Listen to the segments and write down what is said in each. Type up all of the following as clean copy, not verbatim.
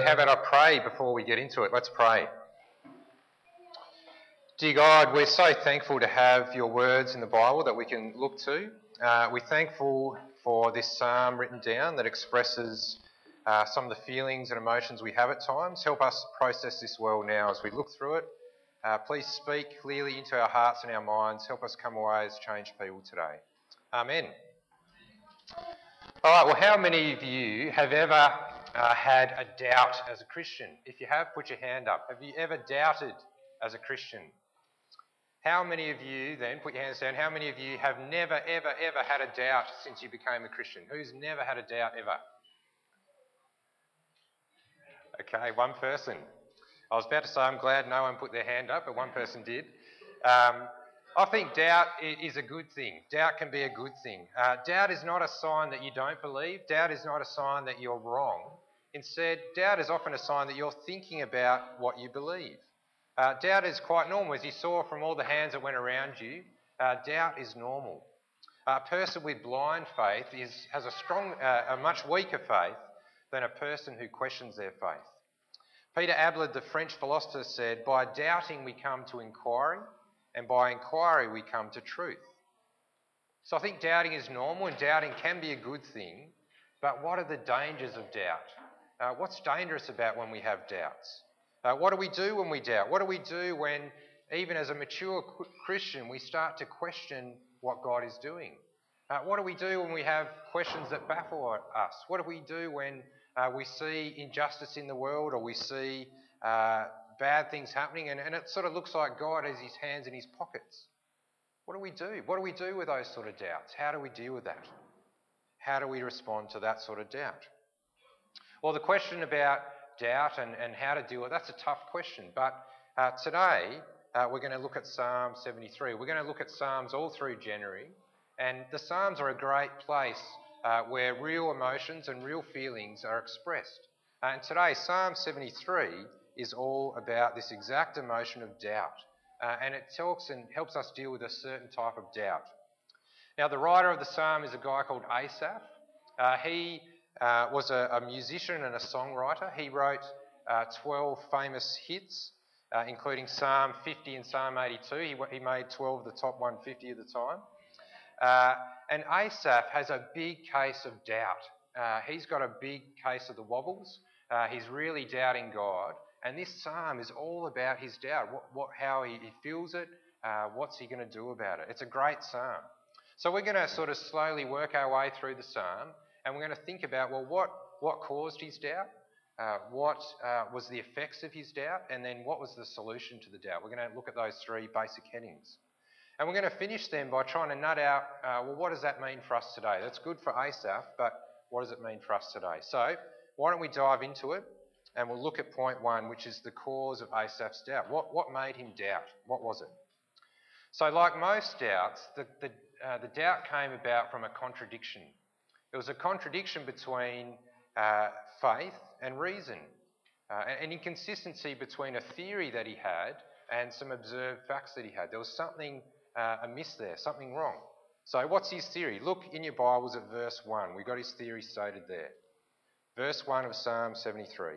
how about I pray before we get into it? Let's pray. Dear God, we're so thankful to have your words in the Bible that we can look to. We're thankful for this psalm written down that expresses some of the feelings and emotions we have at times. Help us process this well now as we look through it. Please speak clearly into our hearts and our minds. Help us come away as changed people today. Amen. All right, well, how many of you have ever had a doubt as a Christian? If you have, put your hand up. Have you ever doubted as a Christian? How many of you, then, put your hands down, how many of you have never, ever, ever had a doubt since you became a Christian? Who's never had a doubt ever? Okay, one person. I was about to say I'm glad no one put their hand up, but one person did. I think doubt is a good thing. Doubt can be a good thing. Doubt is not a sign that you don't believe. Doubt is not a sign that you're wrong. Instead, doubt is often a sign that you're thinking about what you believe. Doubt is quite normal. As you saw from all the hands that went around you, doubt is normal. A person with blind faith has a much weaker faith than a person who questions their faith. Peter Abelard, the French philosopher, said, "By doubting we come to inquiry, and by inquiry we come to truth." So I think doubting is normal and doubting can be a good thing, but what are the dangers of doubt? What's dangerous about when we have doubts? What do we do when we doubt? What do we do when, even as a mature Christian, we start to question what God is doing? What do we do when we have questions that baffle us? What do we do when we see injustice in the world, or we see bad things happening and it sort of looks like God has his hands in his pockets? What do we do? What do we do with those sort of doubts? How do we deal with that? How do we respond to that sort of doubt? Well, the question about doubt and how to deal with that's a tough question. But today we're going to look at Psalm 73. We're going to look at Psalms all through January. And the Psalms are a great place where real emotions and real feelings are expressed. And today, Psalm 73 is all about this exact emotion of doubt. And it talks and helps us deal with a certain type of doubt. Now, the writer of the psalm is a guy called Asaph. He was a musician and a songwriter. He wrote 12 famous hits, including Psalm 50 and Psalm 82. He made 12 of the top 150 of the time. And Asaph has a big case of doubt. He's got a big case of the wobbles. He's really doubting God. And this psalm is all about his doubt, how he feels it, what's he going to do about it. It's a great psalm. So we're going to sort of slowly work our way through the psalm, and we're going to think about, well, what caused his doubt? What was the effects of his doubt? And then what was the solution to the doubt? We're going to look at those three basic headings. And we're going to finish then by trying to nut out, well, what does that mean for us today? That's good for Asaph, but what does it mean for us today? So why don't we dive into it, and we'll look at point one, which is the cause of Asaph's doubt. What made him doubt? What was it? So like most doubts, the doubt came about from a contradiction. It was a contradiction between faith and reason, an inconsistency between a theory that he had and some observed facts that he had. There was something amiss there, something wrong. So what's his theory? Look in your Bibles at verse 1. We've got his theory stated there. Verse 1 of Psalm 73.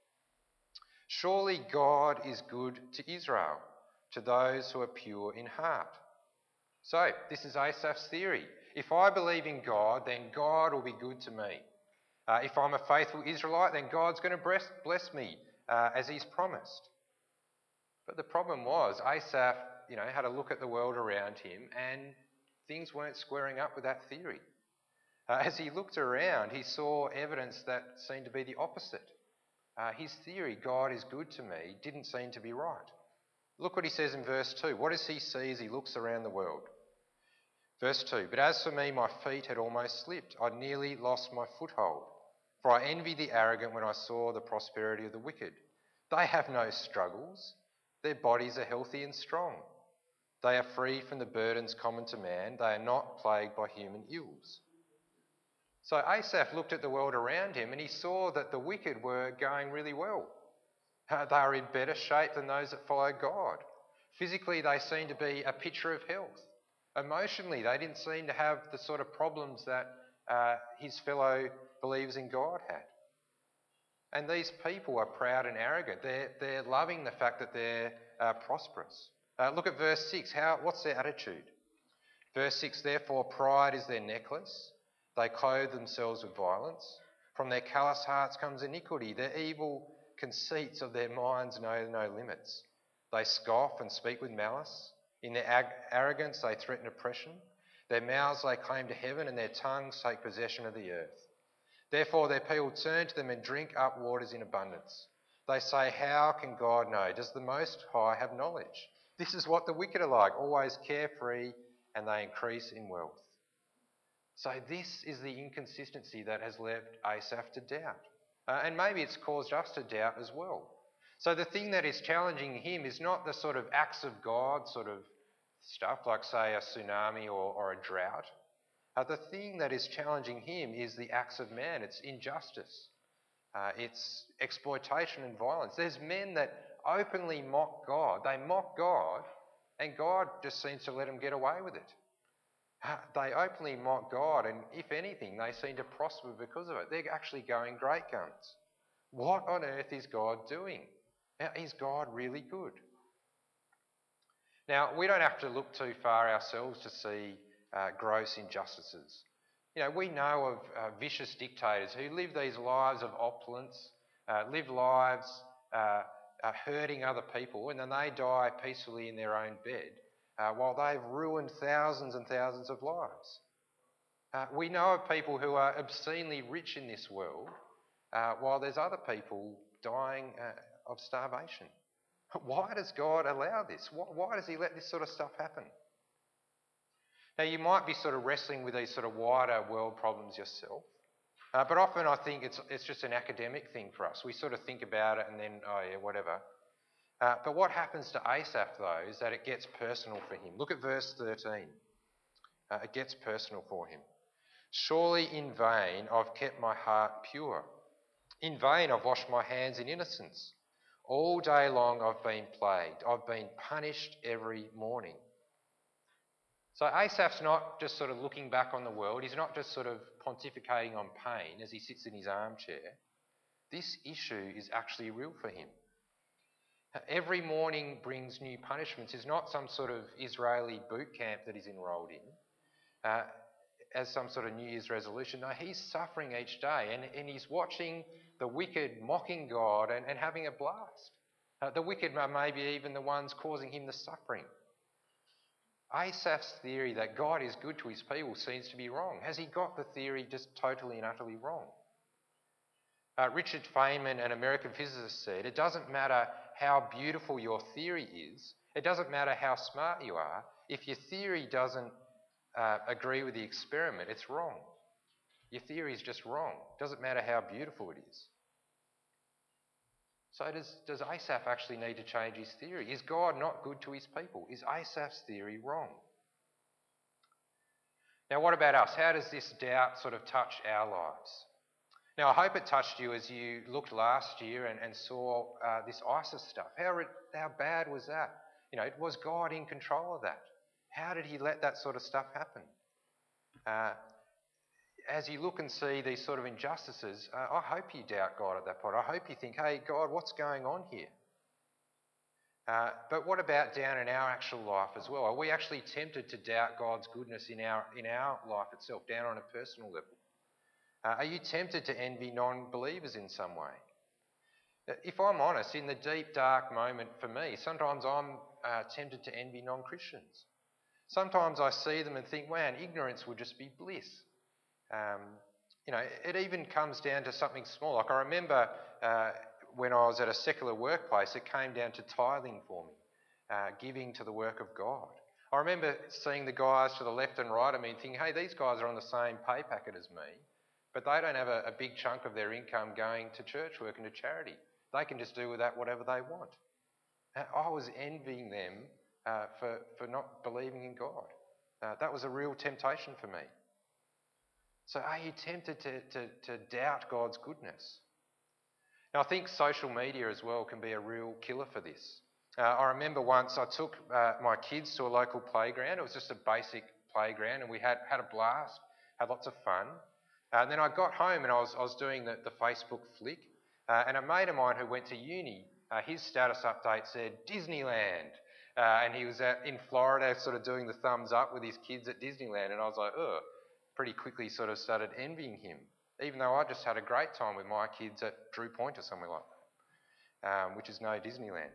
Surely God is good to Israel, to those who are pure in heart. So this is Asaph's theory. If I believe in God, then God will be good to me. If I'm a faithful Israelite, then God's going to bless me as he's promised. But the problem was Asaph, had a look at the world around him and things weren't squaring up with that theory. As he looked around, he saw evidence that seemed to be the opposite. His theory, God is good to me, didn't seem to be right. Look what he says in verse 2. What does he see as he looks around the world? Verse 2, but as for me, my feet had almost slipped. I nearly lost my foothold. For I envied the arrogant when I saw the prosperity of the wicked. They have no struggles. Their bodies are healthy and strong. They are free from the burdens common to man. They are not plagued by human ills. So Asaph looked at the world around him and he saw that the wicked were going really well. They are in better shape than those that follow God. Physically, they seemed to be a picture of health. Emotionally, they didn't seem to have the sort of problems that his fellow believers in God had. And these people are proud and arrogant. They're loving the fact that they're prosperous. Look at verse 6. What's their attitude? Verse 6, therefore pride is their necklace. They clothe themselves with violence. From their callous hearts comes iniquity. Their evil conceits of their minds know no limits. They scoff and speak with malice. In their arrogance they threaten oppression. Their mouths lay claim to heaven, and their tongues take possession of the earth. Therefore their people turn to them and drink up waters in abundance. They say, how can God know? Does the Most High have knowledge? This is what the wicked are like, always carefree, and they increase in wealth. So this is the inconsistency that has led Asaph to doubt. And maybe it's caused us to doubt as well. So the thing that is challenging him is not the sort of acts of God sort of stuff, like say a tsunami or a drought. The thing that is challenging him is the acts of man. It's injustice. It's exploitation and violence. There's men that openly mock God. They mock God, and God just seems to let them get away with it. They openly mock God, and if anything, they seem to prosper because of it. They're actually going great guns. What on earth is God doing? Is God really good? Now, we don't have to look too far ourselves to see gross injustices. We know of vicious dictators who live these lives of opulence, live lives hurting other people, and then they die peacefully in their own bed while they've ruined thousands and thousands of lives. We know of people who are obscenely rich in this world while there's other people dying of starvation. Why does God allow this? Why does he let this sort of stuff happen? Now, you might be sort of wrestling with these sort of wider world problems yourself, but often I think it's just an academic thing for us. We sort of think about it and then, oh yeah, whatever. But what happens to Asaph, though, is that it gets personal for him. Look at verse 13. It gets personal for him. Surely in vain I've kept my heart pure. In vain I've washed my hands in innocence. All day long I've been plagued. I've been punished every morning. So Asaph's not just sort of looking back on the world. He's not just sort of pontificating on pain as he sits in his armchair. This issue is actually real for him. Every morning brings new punishments. It's not some sort of Israeli boot camp that he's enrolled in as some sort of New Year's resolution. No, he's suffering each day, and he's watching the wicked mocking God and having a blast. The wicked are maybe even the ones causing him the suffering. Asaph's theory that God is good to his people seems to be wrong. Has he got the theory just totally and utterly wrong? Richard Feynman, an American physicist, said, it doesn't matter how beautiful your theory is, it doesn't matter how smart you are, if your theory doesn't agree with the experiment, it's wrong. Your theory is just wrong. It doesn't matter how beautiful it is. So does Asaph actually need to change his theory? Is God not good to his people? Is Asaph's theory wrong? Now, what about us? How does this doubt sort of touch our lives? Now, I hope it touched you as you looked last year and saw this ISIS stuff. How bad was that? Was God in control of that? How did he let that sort of stuff happen? As you look and see these sort of injustices, I hope you doubt God at that point. I hope you think, hey, God, what's going on here? But what about down in our actual life as well? Are we actually tempted to doubt God's goodness in our life itself, down on a personal level? Are you tempted to envy non-believers in some way? If I'm honest, in the deep, dark moment for me, sometimes I'm tempted to envy non-Christians. Sometimes I see them and think, man, ignorance would just be bliss. It even comes down to something small. Like I remember when I was at a secular workplace, it came down to tithing for me, giving to the work of God. I remember seeing the guys to the left and right of me and thinking, hey, these guys are on the same pay packet as me, but they don't have a big chunk of their income going to church work and to charity. They can just do with that whatever they want. I was envying them for not believing in God. That was a real temptation for me. So are you tempted to doubt God's goodness? Now, I think social media as well can be a real killer for this. I remember once I took my kids to a local playground. It was just a basic playground, and we had a blast, had lots of fun. And then I got home and I was doing the Facebook flick, And a mate of mine who went to uni, his status update said Disneyland. And he was in Florida sort of doing the thumbs up with his kids at Disneyland. And I was like, ugh, pretty quickly sort of started envying him, even though I just had a great time with my kids at Drew Point or somewhere like that, which is no Disneyland.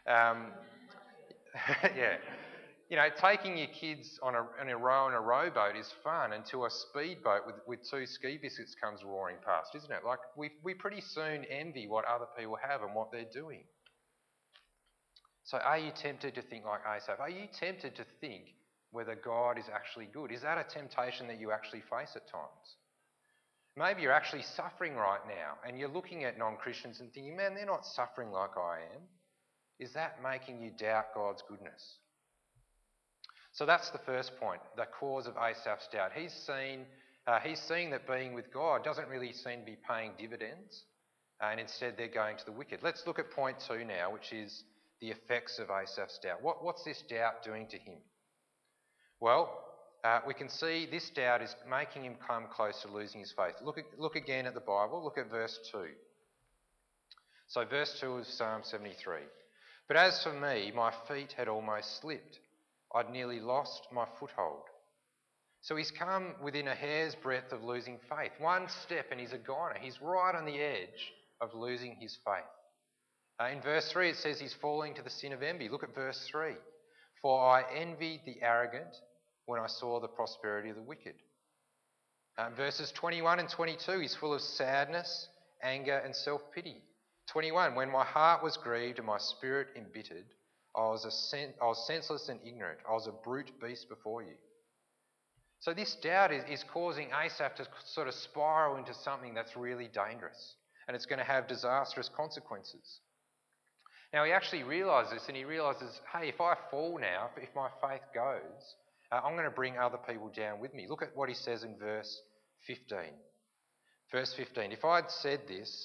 Yeah. You know, taking your kids on a rowboat is fun until a speedboat with two ski biscuits comes roaring past, isn't it? Like, we pretty soon envy what other people have and what they're doing. So are you tempted to think like Asaph? Are you tempted to think whether God is actually good? Is that a temptation that you actually face at times? Maybe you're actually suffering right now and you're looking at non-Christians and thinking, man, they're not suffering like I am. Is that making you doubt God's goodness? So that's the first point, the cause of Asaph's doubt. He's seen that being with God doesn't really seem to be paying dividends, and instead they're going to the wicked. Let's look at point 2 now, which is the effects of Asaph's doubt. What's this doubt doing to him? Well, we can see this doubt is making him come close to losing his faith. Look again at the Bible. Look at verse 2. So verse 2 of Psalm 73. But as for me, my feet had almost slipped. I'd nearly lost my foothold. So he's come within a hair's breadth of losing faith. One step and he's a goner. He's right on the edge of losing his faith. In verse 3 it says he's falling to the sin of envy. Look at verse 3. For I envied the arrogant when I saw the prosperity of the wicked. Verses 21 and 22, he's full of sadness, anger and self-pity. 21, when my heart was grieved and my spirit embittered, I was senseless and ignorant. I was a brute beast before you. So this doubt is causing Asaph to sort of spiral into something that's really dangerous, and it's going to have disastrous consequences. Now he actually realises this, and he realises, hey, if I fall now, if my faith goes, I'm going to bring other people down with me. Look at what he says in verse 15. Verse 15, if I'd said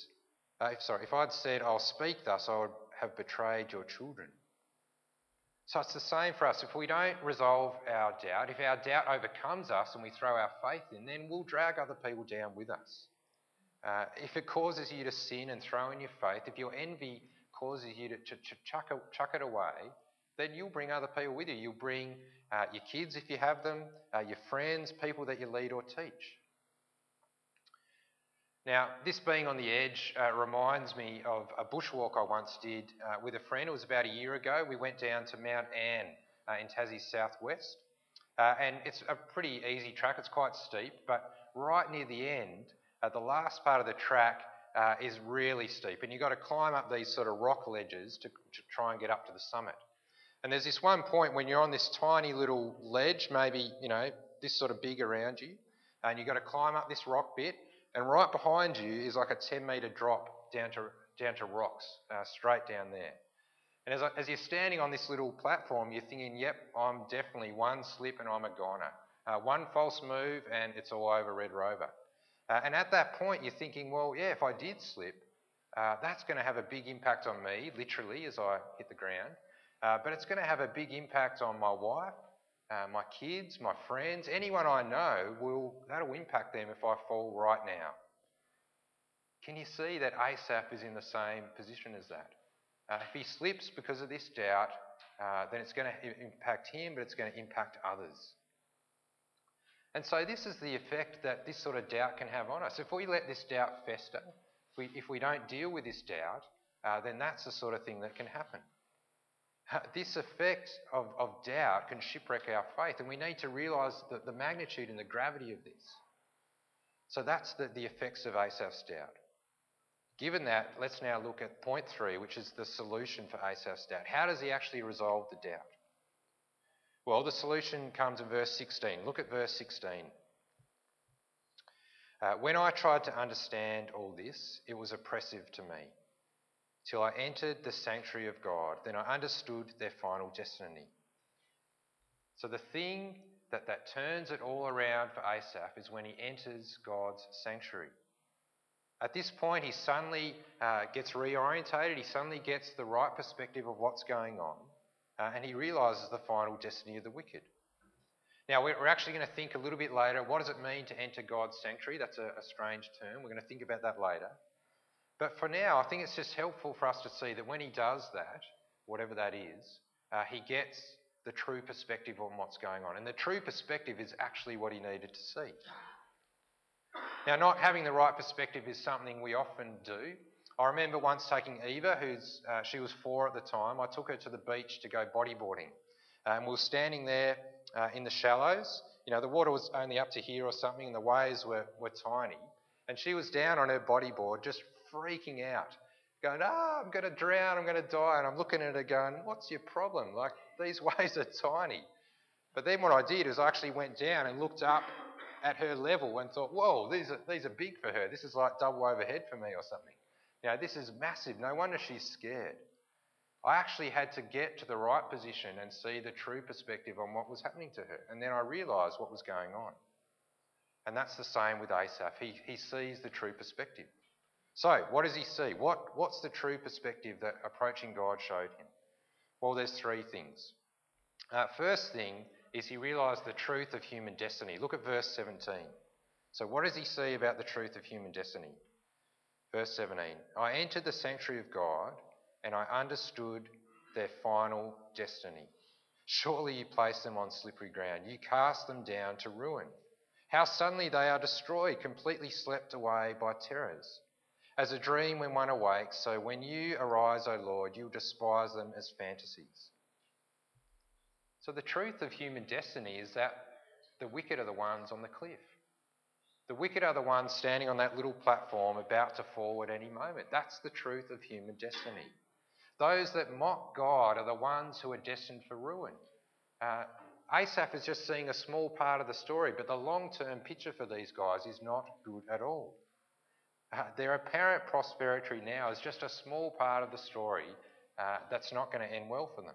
I'll speak thus, I would have betrayed your children. So it's the same for us. If we don't resolve our doubt, if our doubt overcomes us and we throw our faith in, then we'll drag other people down with us. If it causes you to sin and throw in your faith, if your envy causes you to chuck it away, then you'll bring other people with you. You'll bring your kids if you have them, your friends, people that you lead or teach. Now, this being on the edge reminds me of a bushwalk I once did with a friend. It was about a year ago. We went down to Mount Ann in Tassie's southwest. And it's a pretty easy track. It's quite steep, but right near the end, the last part of the track is really steep. And you've got to climb up these sort of rock ledges to try and get up to the summit. And there's this one point when you're on this tiny little ledge, maybe, this sort of big around you, and you've got to climb up this rock bit. And right behind you is like a 10-metre drop down to rocks, straight down there. And as you're standing on this little platform, you're thinking, yep, I'm definitely one slip and I'm a goner. One false move and it's all over Red Rover. And at that point, you're thinking, well, yeah, if I did slip, that's going to have a big impact on me, literally, as I hit the ground. But it's going to have a big impact on my wife, my kids, my friends, anyone I know, that'll impact them if I fall right now. Can you see that Asaph is in the same position as that? If he slips because of this doubt, then it's going to impact him, but it's going to impact others. And so this is the effect that this sort of doubt can have on us. If we let this doubt fester, if we don't deal with this doubt, then that's the sort of thing that can happen. This effect of doubt can shipwreck our faith, and we need to realise the magnitude and the gravity of this. So that's the effects of Asaph's doubt. Given that, let's now look at point 3, which is the solution for Asaph's doubt. How does he actually resolve the doubt? Well, the solution comes in verse 16. Look at verse 16. When I tried to understand all this, it was oppressive to me. Till I entered the sanctuary of God, then I understood their final destiny. So the thing that turns it all around for Asaph is when he enters God's sanctuary. At this point, he suddenly gets reorientated, he suddenly gets the right perspective of what's going on, and he realises the final destiny of the wicked. Now, we're actually going to think a little bit later, what does it mean to enter God's sanctuary? That's a strange term. We're going to think about that later. But for now, I think it's just helpful for us to see that when he does that, whatever that is, he gets the true perspective on what's going on. And the true perspective is actually what he needed to see. Now, not having the right perspective is something we often do. I remember once taking Eva, she was 4 at the time. I took her to the beach to go bodyboarding. And we were standing there in the shallows. You know, the water was only up to here or something and the waves were tiny. And she was down on her bodyboard just freaking out, going, I'm going to drown, I'm going to die. And I'm looking at her going, what's your problem? Like, these waves are tiny. But then what I did is I actually went down and looked up at her level and thought, whoa, these are big for her. This is like double overhead for me or something. You know, this is massive. No wonder she's scared. I actually had to get to the right position and see the true perspective on what was happening to her. And then I realised what was going on. And that's the same with Asaph. He sees the true perspective. So, what does he see? What's the true perspective that approaching God showed him? Well, there's 3 things. First thing is he realised the truth of human destiny. Look at verse 17. So what does he see about the truth of human destiny? Verse 17, I entered the sanctuary of God and I understood their final destiny. Surely you placed them on slippery ground. You cast them down to ruin. How suddenly they are destroyed, completely swept away by terrors. As a dream when one awakes, so when you arise, O Lord, you'll despise them as fantasies. So the truth of human destiny is that the wicked are the ones on the cliff. The wicked are the ones standing on that little platform about to fall at any moment. That's the truth of human destiny. Those that mock God are the ones who are destined for ruin. Asaph is just seeing a small part of the story, but the long-term picture for these guys is not good at all. Their apparent prosperity now is just a small part of the story that's not going to end well for them.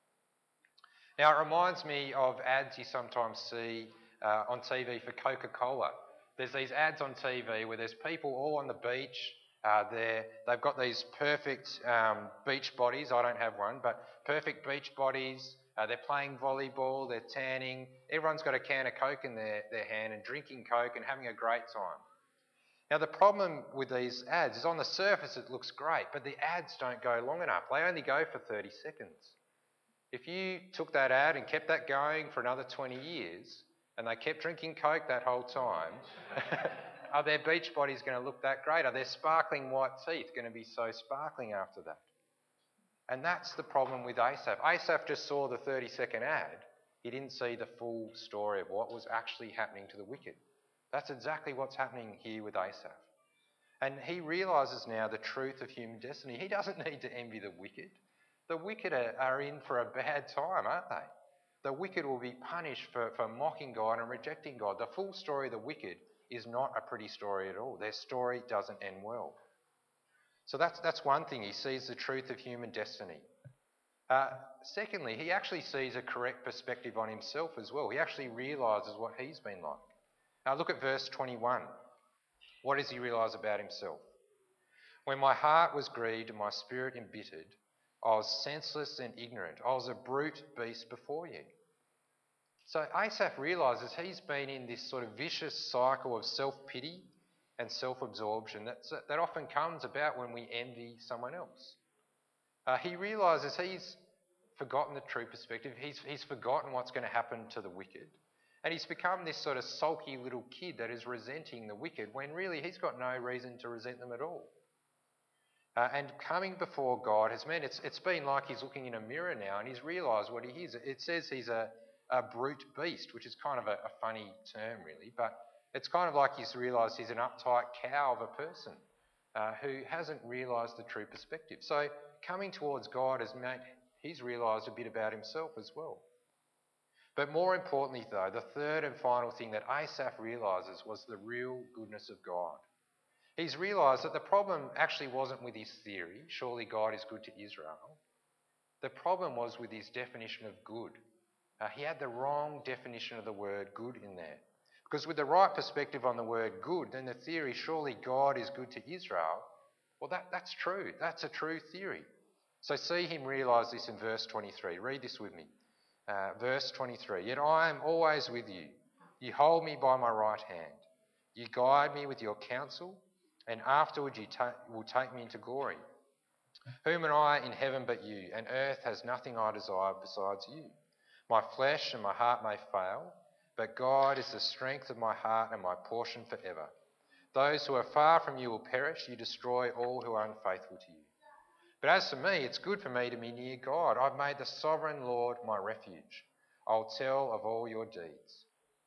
Now, it reminds me of ads you sometimes see on TV for Coca-Cola. There's these ads on TV where there's people all on the beach. They've got these perfect beach bodies. I don't have one, but perfect beach bodies. They're playing volleyball, they're tanning. Everyone's got a can of Coke in their hand and drinking Coke and having a great time. Now, the problem with these ads is on the surface it looks great, but the ads don't go long enough. They only go for 30 seconds. If you took that ad and kept that going for another 20 years, and they kept drinking Coke that whole time, are their beach bodies going to look that great? Are their sparkling white teeth going to be so sparkling after that? And that's the problem with Asaph. Asaph just saw the 30-second ad. He didn't see the full story of what was actually happening to the wicked. That's exactly what's happening here with Asaph. And he realises now the truth of human destiny. He doesn't need to envy the wicked. The wicked are in for a bad time, aren't they? The wicked will be punished for mocking God and rejecting God. The full story of the wicked is not a pretty story at all. Their story doesn't end well. So that's one thing. He sees the truth of human destiny. Secondly, he actually sees a correct perspective on himself as well. He actually realises what he's been like. Now look at verse 21. What does he realise about himself? When my heart was grieved and my spirit embittered, I was senseless and ignorant. I was a brute beast before you. So Asaph realises he's been in this sort of vicious cycle of self-pity and self-absorption that often comes about when we envy someone else. He realises he's forgotten the true perspective. He's forgotten what's going to happen to the wicked. And he's become this sort of sulky little kid that is resenting the wicked when really he's got no reason to resent them at all. And coming before God has meant it's been like he's looking in a mirror now and he's realised what he is. It says he's a brute beast, which is kind of a funny term really, but it's kind of like he's realised he's an uptight cow of a person who hasn't realised the true perspective. So coming towards God has meant he's realised a bit about himself as well. But more importantly though, the third and final thing that Asaph realises was the real goodness of God. He's realised that the problem actually wasn't with his theory, surely God is good to Israel. The problem was with his definition of good. He had the wrong definition of the word good in there. Because with the right perspective on the word good, then the theory, surely God is good to Israel, well that's true. That's a true theory. So see him realise this in verse 23. Read this with me. Verse 23, yet I am always with you. You hold me by my right hand. You guide me with your counsel, and afterward you will take me into glory. Whom am I in heaven but you, and earth has nothing I desire besides you. My flesh and my heart may fail, but God is the strength of my heart and my portion forever. Those who are far from you will perish. You destroy all who are unfaithful to you. But as for me, it's good for me to be near God. I've made the sovereign Lord my refuge. I'll tell of all your deeds.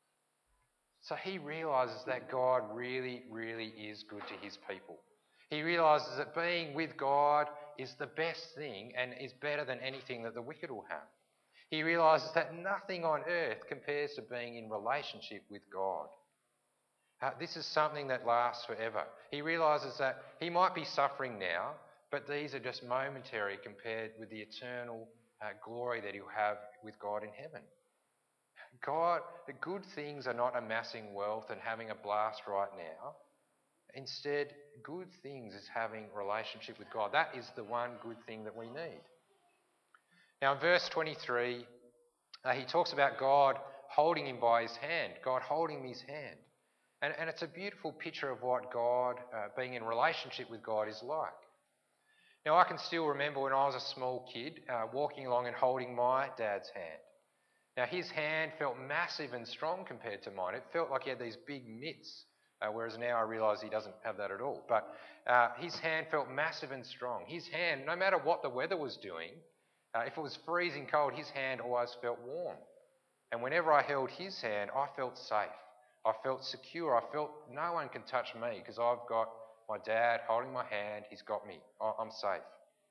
So he realises that God really, really is good to his people. He realises that being with God is the best thing and is better than anything that the wicked will have. He realises that nothing on earth compares to being in relationship with God. This is something that lasts forever. He realises that he might be suffering now, but these are just momentary compared with the eternal glory that he'll have with God in heaven. God, the good things are not amassing wealth and having a blast right now. Instead, good things is having relationship with God. That is the one good thing that we need. Now in verse 23, he talks about God holding him by his hand, God holding his hand. And it's a beautiful picture of what God, being in relationship with God, is like. Now I can still remember when I was a small kid walking along and holding my dad's hand. Now his hand felt massive and strong compared to mine. It felt like he had these big mitts, whereas now I realise he doesn't have that at all. But his hand felt massive and strong. His hand, no matter what the weather was doing, if it was freezing cold, his hand always felt warm. And whenever I held his hand, I felt safe. I felt secure. I felt no one can touch me because I've got my dad holding my hand. He's got me. I'm safe.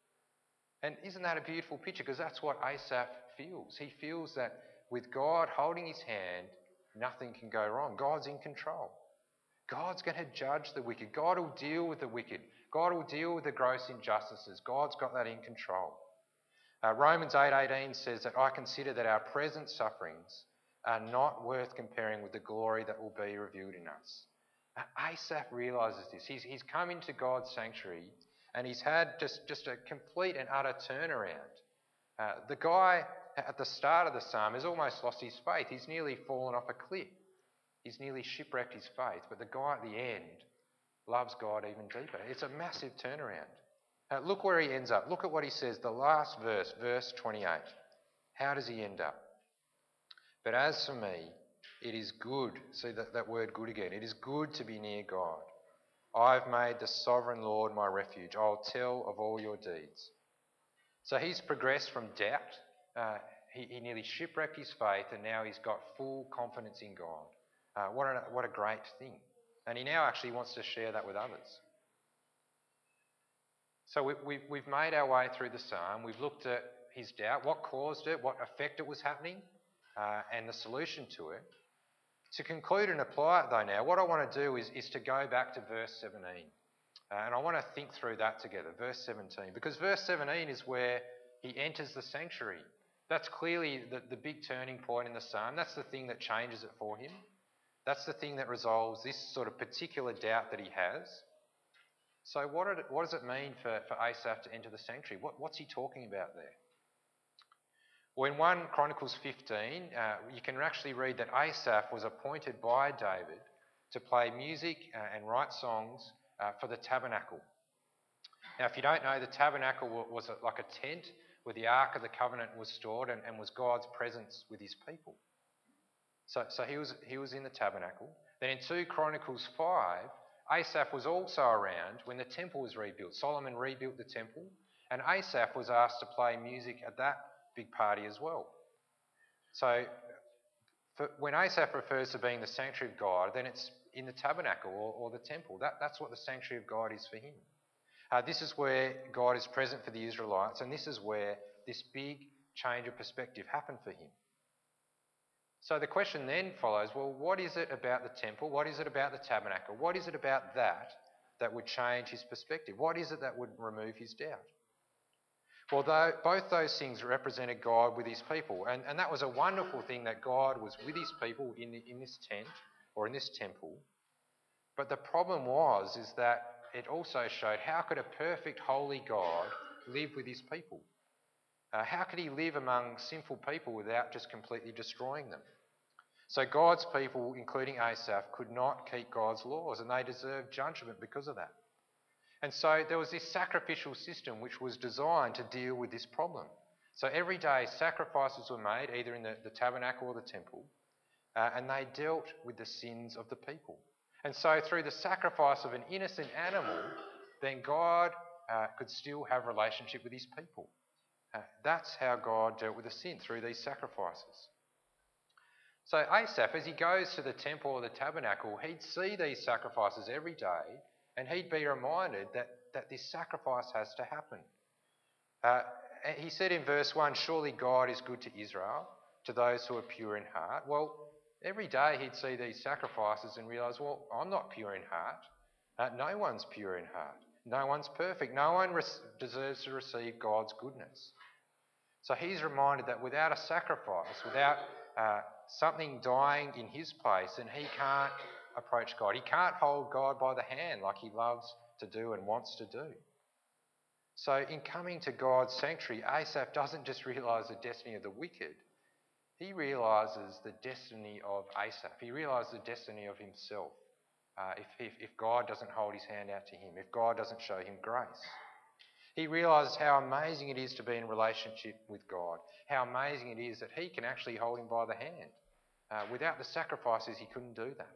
And isn't that a beautiful picture? Because that's what Asaph feels. He feels that with God holding his hand, nothing can go wrong. God's in control. God's going to judge the wicked. God will deal with the wicked. God will deal with the gross injustices. God's got that in control. Romans 8:18 says that I consider that our present sufferings are not worth comparing with the glory that will be revealed in us. Asaph realises this. He's come into God's sanctuary and he's had just a complete and utter turnaround. The guy at the start of the psalm has almost lost his faith. He's nearly fallen off a cliff. He's nearly shipwrecked his faith. But the guy at the end loves God even deeper. It's a massive turnaround. Look where he ends up. Look at what he says, the last verse, verse 28. How does he end up? But as for me, it is good. See that word good again. It is good to be near God. I've made the sovereign Lord my refuge. I'll tell of all your deeds. So he's progressed from doubt. He nearly shipwrecked his faith and now he's got full confidence in God. What a great thing. And he now actually wants to share that with others. So we've made our way through the psalm. We've looked at his doubt, what caused it, what effect it was having, and the solution to it. To conclude and apply it though now, what I want to do is to go back to verse 17. And I want to think through that together, verse 17. Because verse 17 is where he enters the sanctuary. That's clearly the big turning point in the psalm. That's the thing that changes it for him. That's the thing that resolves this sort of particular doubt that he has. So what does it mean for Asaph to enter the sanctuary? What's he talking about there? Well, in 1 Chronicles 15, you can actually read that Asaph was appointed by David to play music and write songs for the tabernacle. Now, if you don't know, the tabernacle was like a tent where the Ark of the Covenant was stored and was God's presence with his people. So he was in the tabernacle. Then in 2 Chronicles 5, Asaph was also around when the temple was rebuilt. Solomon rebuilt the temple, and Asaph was asked to play music at that big party as well. So when Asaph refers to being the sanctuary of God, then it's in the tabernacle or the temple. That's what the sanctuary of God is for him. This is where God is present for the Israelites, and this is where this big change of perspective happened for him. So the question then follows, well, what is it about the temple? What is it about the tabernacle? What is it about that would change his perspective? What is it that would remove his doubt? Well, both those things represented God with his people, and that was a wonderful thing that God was with his people in this tent or in this temple. But the problem is that it also showed how could a perfect, holy God live with his people? How could he live among sinful people without just completely destroying them? So God's people, including Asaph, could not keep God's laws, and they deserved judgment because of that. And so there was this sacrificial system which was designed to deal with this problem. So every day sacrifices were made, either in the tabernacle or the temple, and they dealt with the sins of the people. And so through the sacrifice of an innocent animal, then God could still have relationship with his people. That's how God dealt with the sin, through these sacrifices. So Asaph, as he goes to the temple or the tabernacle, he'd see these sacrifices every day, and he'd be reminded that this sacrifice has to happen. He said in verse 1, surely God is good to Israel, to those who are pure in heart. Well, every day he'd see these sacrifices and realise, well, I'm not pure in heart. No one's pure in heart. No one's perfect. No one deserves to receive God's goodness. So he's reminded that without a sacrifice, without something dying in his place, then he can't approach God. He can't hold God by the hand like he loves to do and wants to do. So in coming to God's sanctuary, Asaph doesn't just realise the destiny of the wicked, he realises the destiny of Asaph. He realises the destiny of himself. If God doesn't hold his hand out to him, if God doesn't show him grace. He realises how amazing it is to be in relationship with God, how amazing it is that he can actually hold him by the hand. Without the sacrifices, he couldn't do that.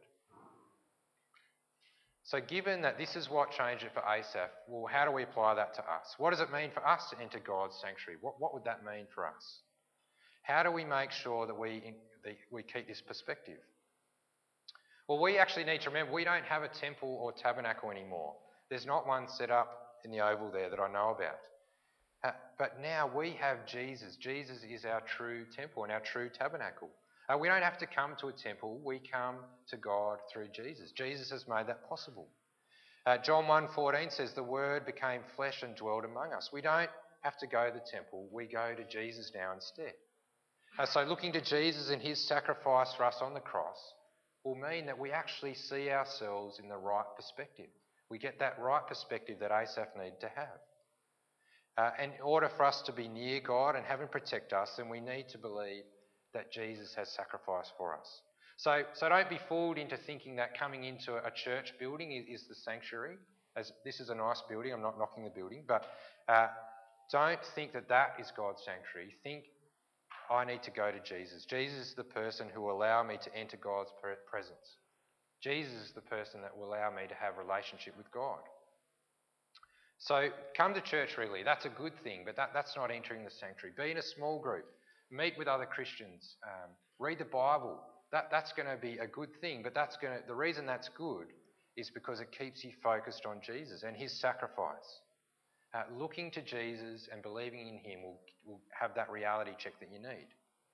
So given that this is what changed it for Asaph, well, how do we apply that to us? What does it mean for us to enter God's sanctuary? What would that mean for us? How do we make sure that we keep this perspective? Well, we actually need to remember we don't have a temple or tabernacle anymore. There's not one set up in the oval there that I know about. But now we have Jesus. Jesus is our true temple and our true tabernacle. We don't have to come to a temple. We come to God through Jesus. Jesus has made that possible. John 1:14 says, the Word became flesh and dwelled among us. We don't have to go to the temple. We go to Jesus now instead. So looking to Jesus and his sacrifice for us on the cross will mean that we actually see ourselves in the right perspective. We get that right perspective that Asaph needed to have. And in order for us to be near God and have him protect us, then we need to believe that Jesus has sacrificed for us. So don't be fooled into thinking that coming into a church building is the sanctuary. As this is a nice building, I'm not knocking the building, but don't think that is God's sanctuary. Think, I need to go to Jesus. Jesus is the person who will allow me to enter God's presence. Jesus is the person that will allow me to have a relationship with God. So come to church regularly. That's a good thing, but that's not entering the sanctuary. Be in a small group. Meet with other Christians. Read the Bible. That's going to be a good thing, but the reason that's good is because it keeps you focused on Jesus and his sacrifice. Looking to Jesus and believing in him will have that reality check that you need.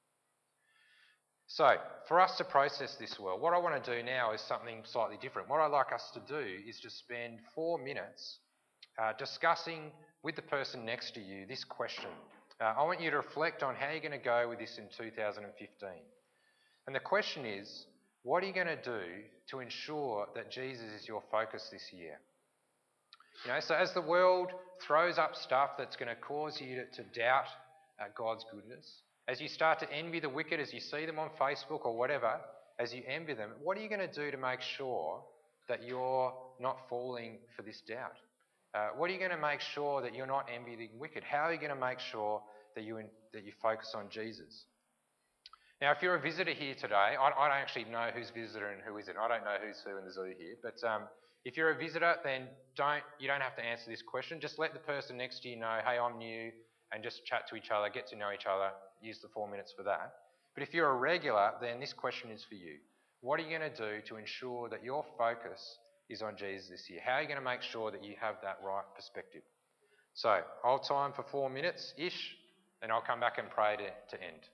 So, for us to process this well, what I want to do now is something slightly different. What I'd like us to do is to spend 4 minutes discussing with the person next to you this question. I want you to reflect on how you're going to go with this in 2015. And the question is, what are you going to do to ensure that Jesus is your focus this year? So as the world throws up stuff that's going to cause you to doubt God's goodness, as you start to envy the wicked, as you see them on Facebook or whatever, as you envy them, what are you going to do to make sure that you're not falling for this doubt? What are you going to make sure that you're not envying the wicked? How are you going to make sure that you focus on Jesus? Now, if you're a visitor here today, I don't actually know who's visitor and who isn't. I don't know who's who in the zoo here. But if you're a visitor, then you don't have to answer this question. Just let the person next to you know, hey, I'm new, and just chat to each other, get to know each other, use the 4 minutes for that. But if you're a regular, then this question is for you. What are you going to do to ensure that your focus is on Jesus this year? How are you going to make sure that you have that right perspective? So, hold time for 4 minutes-ish, and I'll come back and pray to end.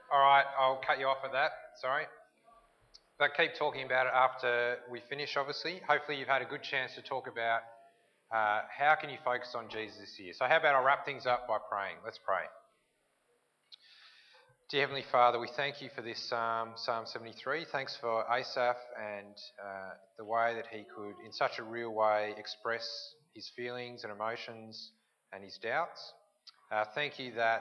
All right, I'll cut you off at that. Sorry. But keep talking about it after we finish, obviously. Hopefully you've had a good chance to talk about how can you focus on Jesus this year. So how about I'll wrap things up by praying. Let's pray. Dear Heavenly Father, we thank you for this Psalm 73. Thanks for Asaph and the way that he could, in such a real way, express his feelings and emotions and his doubts. Thank you that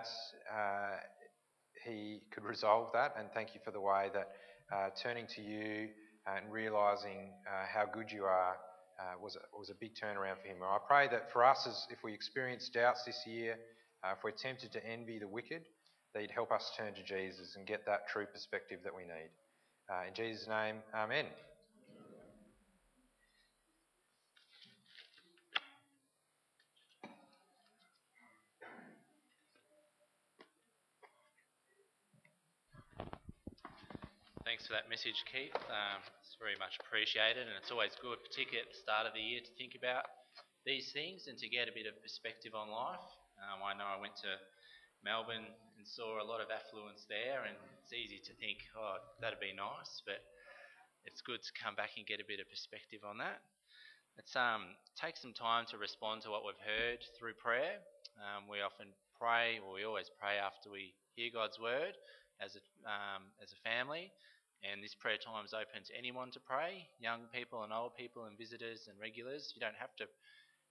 he could resolve that, and thank you for the way that turning to you and realising how good you are was a big turnaround for him. And I pray that for us, as if we experience doubts this year, if we're tempted to envy the wicked, that you'd help us turn to Jesus and get that true perspective that we need. In Jesus' name, amen. Thanks for that message, Keith. It's very much appreciated, and it's always good, particularly at the start of the year, to think about these things and to get a bit of perspective on life. I know I went to Melbourne and saw a lot of affluence there, and it's easy to think, oh, that'd be nice, but it's good to come back and get a bit of perspective on that. It's take some time to respond to what we've heard through prayer. We often pray, or we always pray after we hear God's word as a family. And this prayer time is open to anyone to pray, young people and old people and visitors and regulars. You don't have to